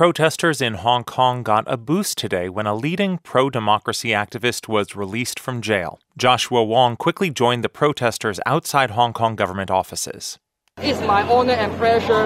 protesters in Hong Kong got a boost today when a leading pro-democracy activist was released from jail. Joshua Wong quickly joined the protesters outside Hong Kong government offices. It's my honor and pleasure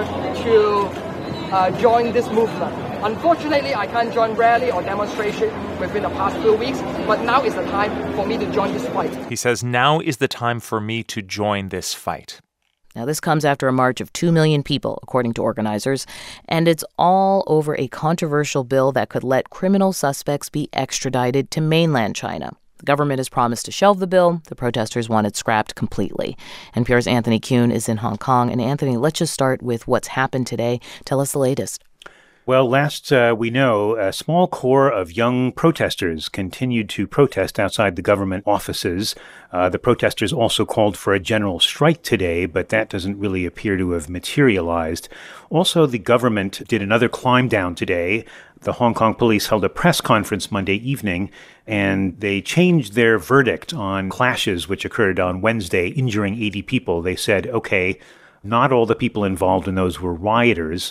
to join this movement. Unfortunately, I can't join rally or demonstration within the past few weeks, but now is the time for me to join this fight. He says, now is the time for me to join this fight. Now, this comes after a march of 2 million people, according to organizers, and it's all over a controversial bill that could let criminal suspects be extradited to mainland China. The government has promised to shelve the bill. The protesters want it scrapped completely. NPR's Anthony Kuhn is in Hong Kong. And Anthony, let's just start with what's happened today. Tell us the latest. Well, last we know, a small core of young protesters continued to protest outside the government offices. The protesters also called for a general strike today, but that doesn't really appear to have materialized. Also, the government did another climb down today. The Hong Kong police held a press conference Monday evening, and they changed their verdict on clashes which occurred on Wednesday, injuring 80 people. They said, okay, not all the people involved in those were rioters.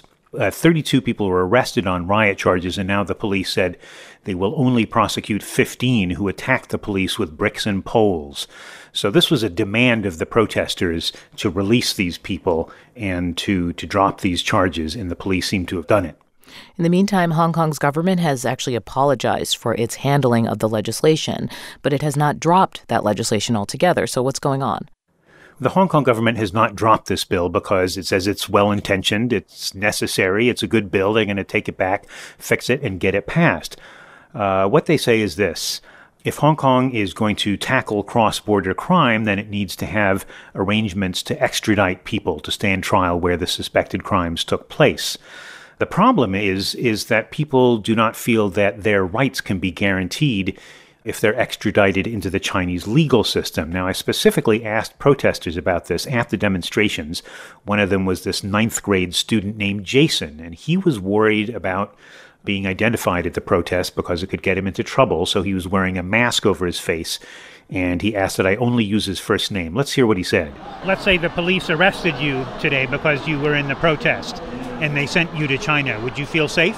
32 people were arrested on riot charges, and now the police said they will only prosecute 15 who attacked the police with bricks and poles. So this was a demand of the protesters to release these people and to drop these charges, and the police seem to have done it. In the meantime, Hong Kong's government has actually apologized for its handling of the legislation, but it has not dropped that legislation altogether. So what's going on? The Hong Kong government has not dropped this bill because it says it's well-intentioned, it's necessary, it's a good bill. They're going to take it back, fix it, and get it passed. What they say is this. If Hong Kong is going to tackle cross-border crime, then it needs to have arrangements to extradite people to stand trial where the suspected crimes took place. The problem is that people do not feel that their rights can be guaranteed if they're extradited into the Chinese legal system. Now, I specifically asked protesters about this at the demonstrations. One of them was this 9th grade student named Jason, and he was worried about being identified at the protest because it could get him into trouble, so he was wearing a mask over his face, and he asked that I only use his first name. Let's hear what he said. Let's say the police arrested you today because you were in the protest, and they sent you to China. Would you feel safe?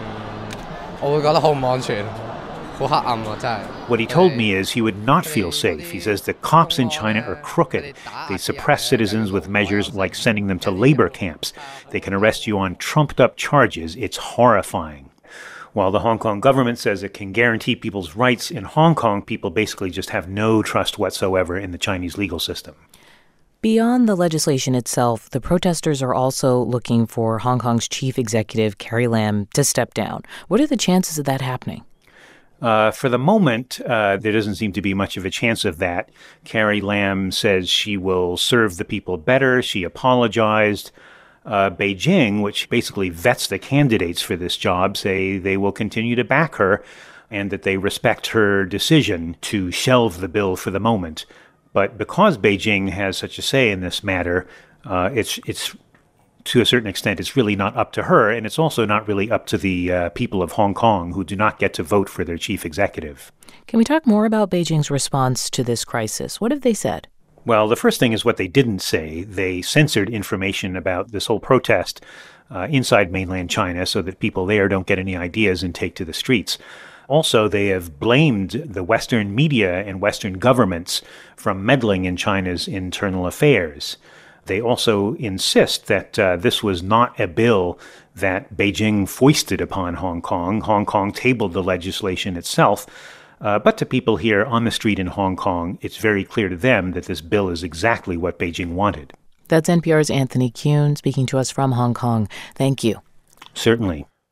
What he told me is he would not feel safe. He says the cops in China are crooked. They suppress citizens with measures like sending them to labor camps. They can arrest you on trumped-up charges. It's horrifying. While the Hong Kong government says it can guarantee people's rights in Hong Kong, people basically just have no trust whatsoever in the Chinese legal system. Beyond the legislation itself, the protesters are also looking for Hong Kong's chief executive, Carrie Lam, to step down. What are the chances of that happening? For the moment, there doesn't seem to be much of a chance of that. Carrie Lam says she will serve the people better. She apologized. Beijing, which basically vets the candidates for this job, say they will continue to back her and that they respect her decision to shelve the bill for the moment. But because Beijing has such a say in this matter, it's to a certain extent, it's really not up to her, and it's also not really up to the people of Hong Kong who do not get to vote for their chief executive. Can we talk more about Beijing's response to this crisis? What have they said? Well, the first thing is what they didn't say. They censored information about this whole protest inside mainland China so that people there don't get any ideas and take to the streets. Also, they have blamed the Western media and Western governments from meddling in China's internal affairs. They also insist that this was not a bill that Beijing foisted upon Hong Kong. Hong Kong tabled the legislation itself. But to people here on the street in Hong Kong, it's very clear to them that this bill is exactly what Beijing wanted. That's NPR's Anthony Kuhn speaking to us from Hong Kong. Thank you. Certainly.